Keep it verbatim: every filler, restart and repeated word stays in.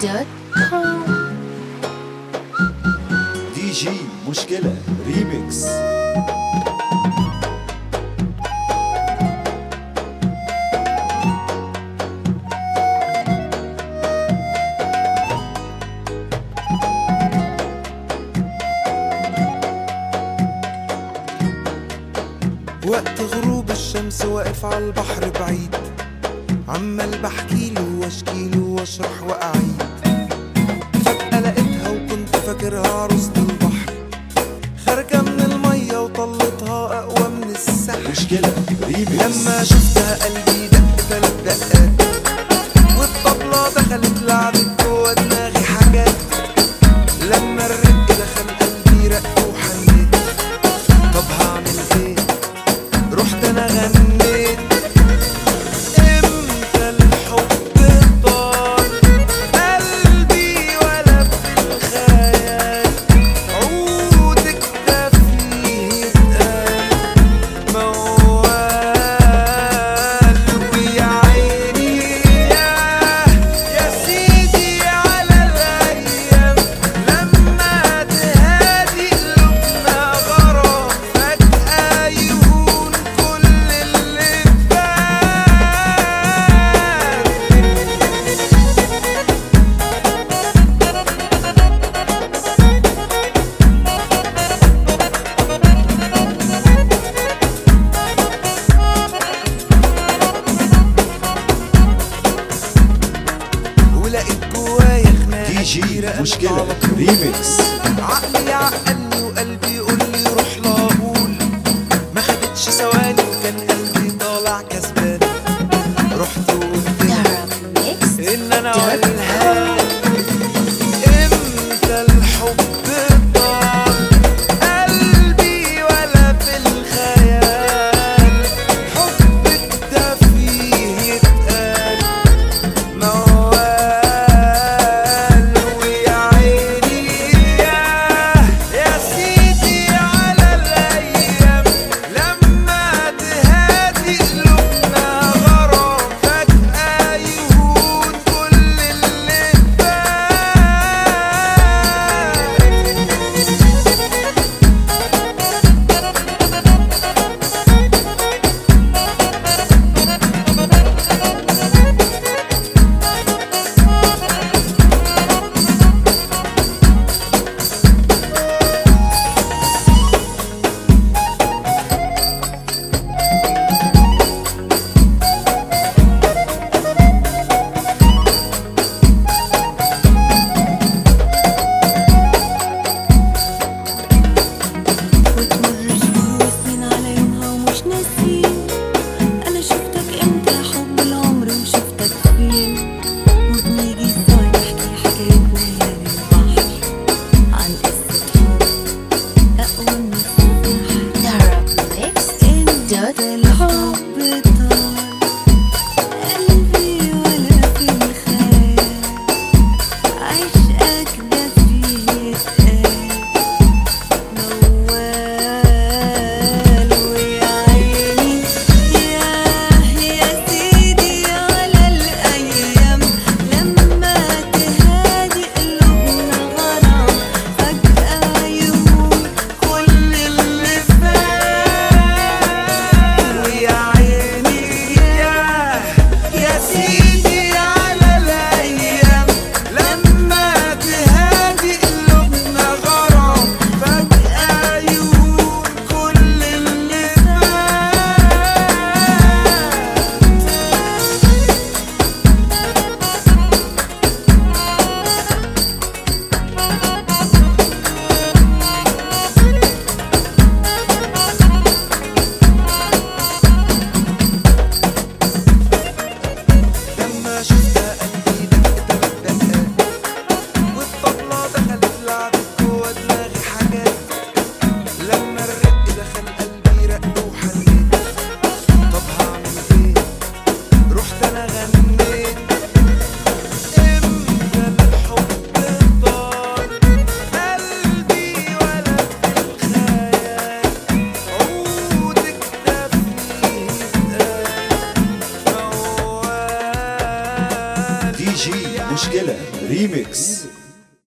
دوت كوم. دي جي مشكلة ريميكس. وقت غروب الشمس واقف على البحر بعيد، عمال بحكيله واشكيله واشرح واعيد. فجأة لقيتها وكنت فاكرها عروسة البحر، خارجة من المية وطلتها أقوى من السحر. مشكلة ريميكس. لما شفتها قلبي دق تلات دقات، والطبلة دخلت لعبت جوا دماغي حاجات. لما الرق دخل قلبي رق وحنيت، طب هعمل ايه؟ رحت انا غنيت. امتى الحب طال قلبي ولا في الخيال، عودك ده فيه اتقال موال. ويا عيني ياه يا سيدي على الايام، لما تهادي قلوبنا غرام فجأة يهون كل اللي فات. ولقيت جوايا خناقة دي جي كتيرة قلبي مشكلة على طول. ريميكس. عقلي عقلني وقلبي يقول لي روح لا اقول، ما خدتش ثواني وكان قلبي طالع كسبان. رحت وقلت لها ان انا اقولها. امتى الحب طال قلبي ولا في الخيال، حبك ده فيه يتقال موال. ويا عيني ياه يا سيدي جي مشكلة ريميكس.